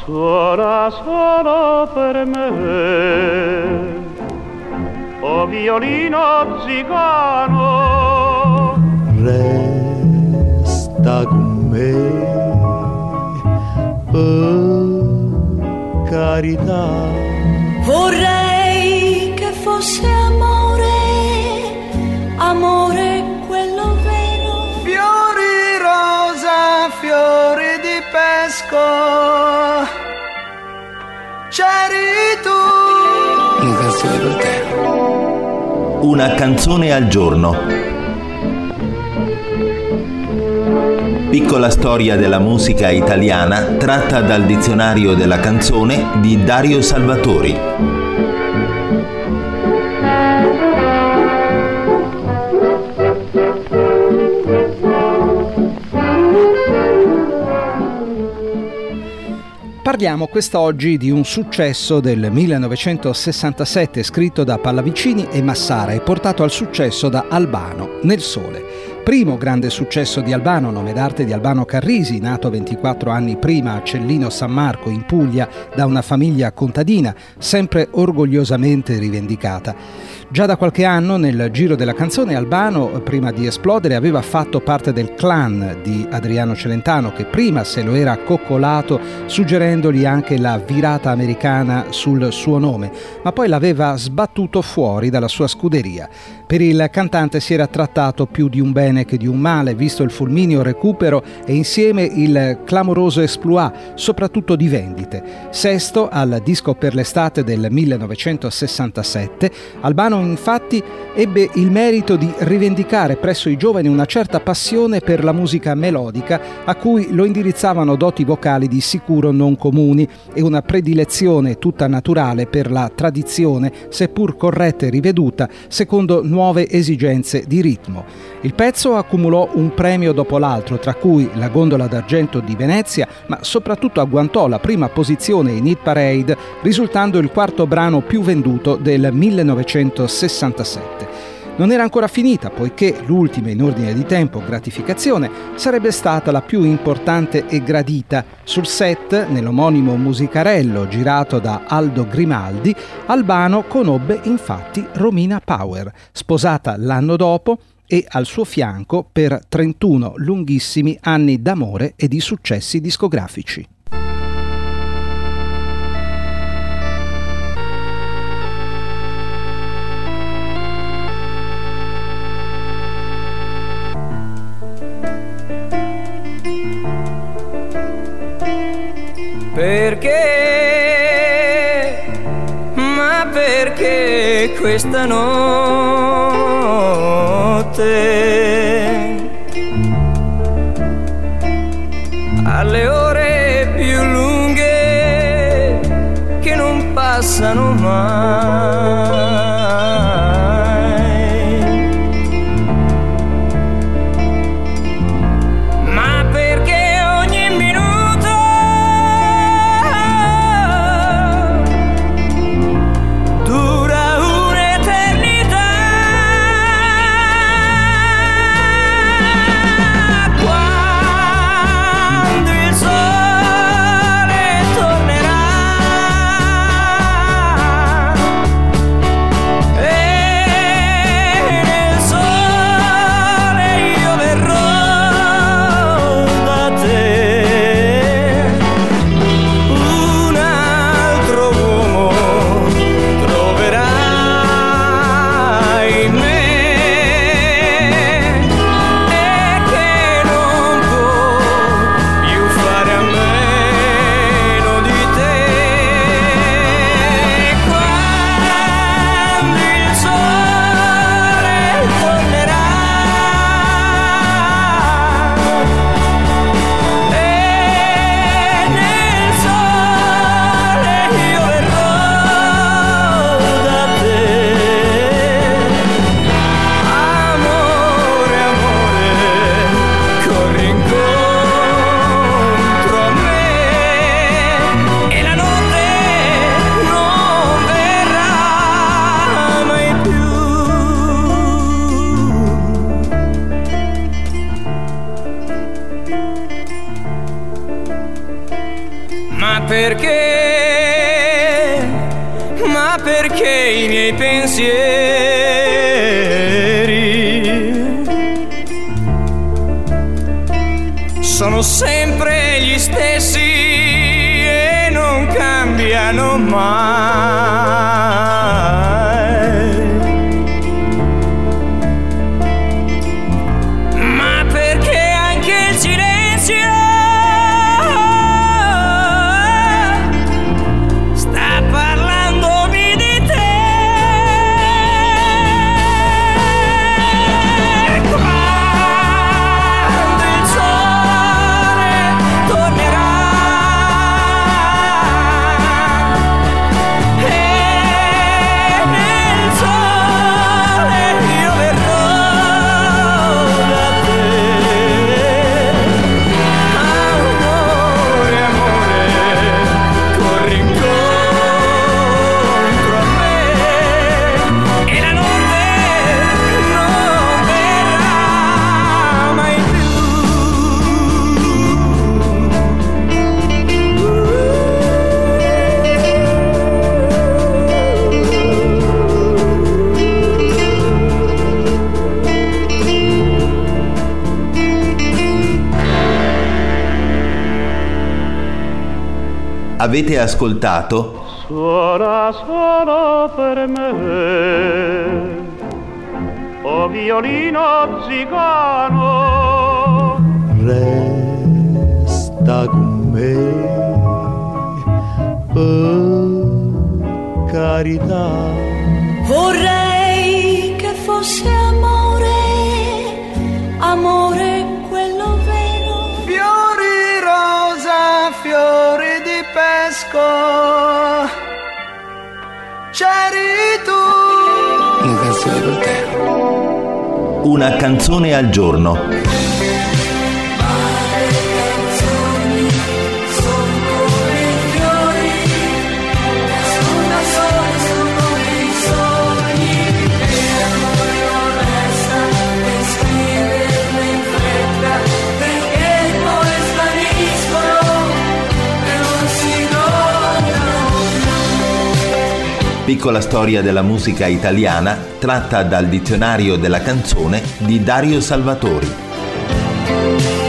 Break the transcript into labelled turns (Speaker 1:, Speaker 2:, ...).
Speaker 1: suona solo per me, o violino zigano,
Speaker 2: resta con me, per carità.
Speaker 3: Vorrei che fosse amore, amore quello vero.
Speaker 4: Fiori rosa, fiori di pesco, c'eri tu.
Speaker 5: Una canzone per te.
Speaker 6: Una canzone al giorno. Piccola storia della musica italiana tratta dal dizionario della canzone di Dario Salvatori.
Speaker 7: Parliamo quest'oggi di un successo del 1967 scritto da Pallavicini e Massara e portato al successo da Albano, Nel sole. Primo grande successo di Albano, nome d'arte di Albano Carrisi, nato 24 anni prima a Cellino San Marco in Puglia da una famiglia contadina, sempre orgogliosamente rivendicata. Già da qualche anno nel giro della canzone Albano, prima di esplodere, aveva fatto parte del clan di Adriano Celentano, che prima se lo era coccolato suggerendogli anche la virata americana sul suo nome, ma poi l'aveva sbattuto fuori dalla sua scuderia. Per il cantante si era trattato più di un bene che di un male, visto il fulmineo recupero e insieme il clamoroso exploit, soprattutto di vendite. Sesto al disco per l'estate del 1967, Albano infatti ebbe il merito di rivendicare presso i giovani una certa passione per la musica melodica a cui lo indirizzavano doti vocali di sicuro non comuni e una predilezione tutta naturale per la tradizione, seppur corretta e riveduta, secondo nuove esigenze di ritmo. Il pezzo accumulò un premio dopo l'altro, tra cui la Gondola d'Argento di Venezia, ma soprattutto agguantò la prima posizione in Hit Parade, risultando il quarto brano più venduto del 1967. Non era ancora finita, poiché l'ultima in ordine di tempo, Gratificazione, sarebbe stata la più importante e gradita. Sul set, nell'omonimo musicarello girato da Aldo Grimaldi, Albano conobbe infatti Romina Power, sposata l'anno dopo e al suo fianco per 31 lunghissimi anni d'amore e di successi discografici.
Speaker 4: Perché, ma perché questa notte alle ore più lunghe che non passano mai, ma perché ogni minuto dura un'eternità. Ma perché i miei pensieri sono sempre gli stessi e non cambiano mai. Ma perché anche il silenzio sta parlandomi di te. Quando il sole tornerà e nel sole io verrò da te. Amore, amore, corri incontro a me e la notte non verrà mai più.
Speaker 6: Avete ascoltato
Speaker 1: Suona solo per me, o violino zigano.
Speaker 2: Resta con me, per carità.
Speaker 3: Vorrei che fosse amore, amore quello vero.
Speaker 4: Fiori rosa, fiori di pesco, c'eri tu.
Speaker 5: Una canzone per te.
Speaker 6: Una canzone al giorno. Piccola storia della musica italiana tratta dal dizionario della canzone di Dario Salvatori.